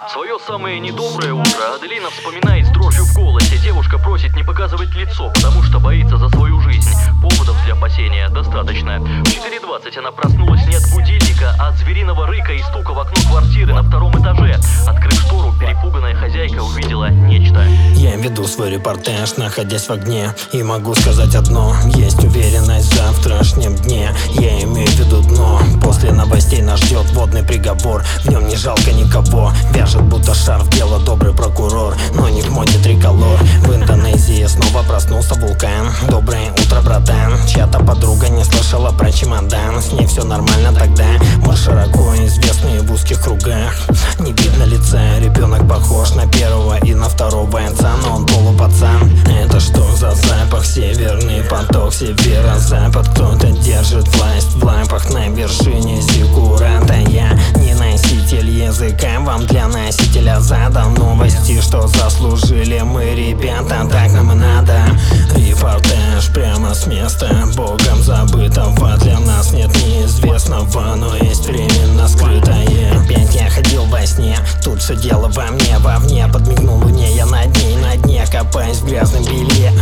Свое самое недоброе утро Аделина вспоминает с дрожью в голосе. Девушка просит не показывать лицо, потому что боится за свою жизнь. Поводов для опасения достаточно. В 4:20 она проснулась не от будильника, а от звериного рыка и стука в окно квартиры на втором этаже. Открыв штору, перепуганная хозяйка увидела нечто. Я веду свой репортаж, находясь в огне, и могу сказать одно: есть уверенность в завтрашнем дне. Я имею в виду дно. После новостей нас ждет водный приговор. В нем не жалко никого. Вяжет будто шарф дело добрый прокурор, но не в моде триколор. В Индонезии снова проснулся вулкан. Доброе утро, братан. Чья-то подруга не слышала про чемодан. С ней все нормально тогда. Мы широко известны в узких кругах. Не видно лица, ребенок похож на первого и на второго отца, но он полупацан. Это что за запах? Северный поток, северо-запад. Кто-то держит власть в лапах на вершине зиккурата. Я не носитель языка, вам для носителя задал новости, что заслужили мы, ребята, так нам и надо. Репортаж прямо с места богом забытого. Для нас нет неизвестного, но есть временно скрытое. Опять я ходил во сне, тут все дело во мне, вовне. Подмигнул луне, я на дне, копаясь в грязном белье.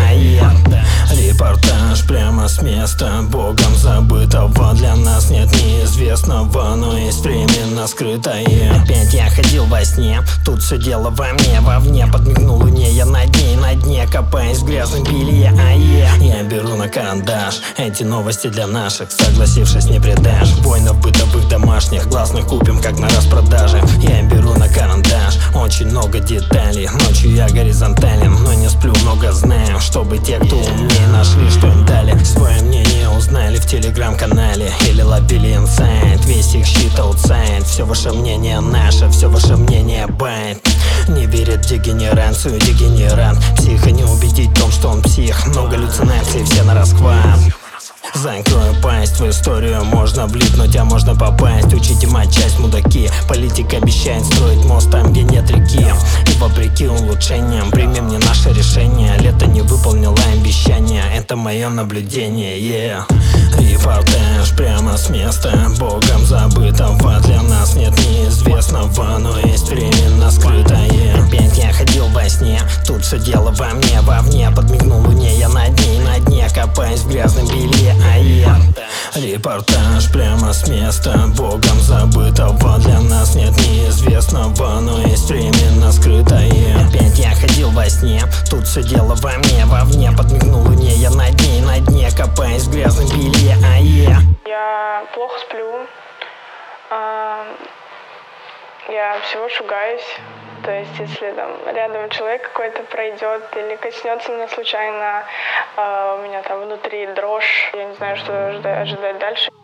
Репортаж прямо с места богом забытого. Для нас нет неизвестного, но есть временно скрытое. Опять я ходил во сне, тут все дело во мне, вовне. Подмигнул луне, я на дне, копаясь в грязном белье. Я беру на карандаш эти новости для наших, согласившись не предашь. Воинов бытовых домашних, гласных купим как на распродаже. Я беру на карандаш очень много деталей. Ночью я горизонтален, но не сплю, много знаю, чтобы те, кто умнее, нашли, что им дали. Свое мнение узнали в телеграм-канале или ловили инсайт. Весь их щит аутсайд. Все ваше мнение наше, все ваше мнение байт. Не верит в дегенерацию, дегенерат. Психа не убедить в том, что он псих. Много галлюцинаций, все на расхват. Закрою пасть, в историю можно влипнуть, а можно попасть. Учите матчасть, мудаки. Политика обещает строить мост там, где нет реки. И вопреки улучшениям примем не наше решение. Лето не выполнило обещания, это мое наблюдение. Репортаж прямо с места богом забытого. Для нас нет неизвестного, но есть временно скрытое. Опять я ходил во сне, тут все дело во мне, вовне. Подмигнул луне, я на дне, копаясь в грязном белье. Репортаж прямо с места богом забытого. Для нас нет неизвестного, но есть временно скрытое. Опять я ходил во сне, тут все дело во мне, вовне. Подмигнул луне, я на дне, копаясь в грязном белье. Я плохо сплю. Я всего шугаюсь. То есть, если там рядом человек какой-то пройдет или коснется меня случайно, у меня там внутри дрожь, я не знаю, что ожидать дальше.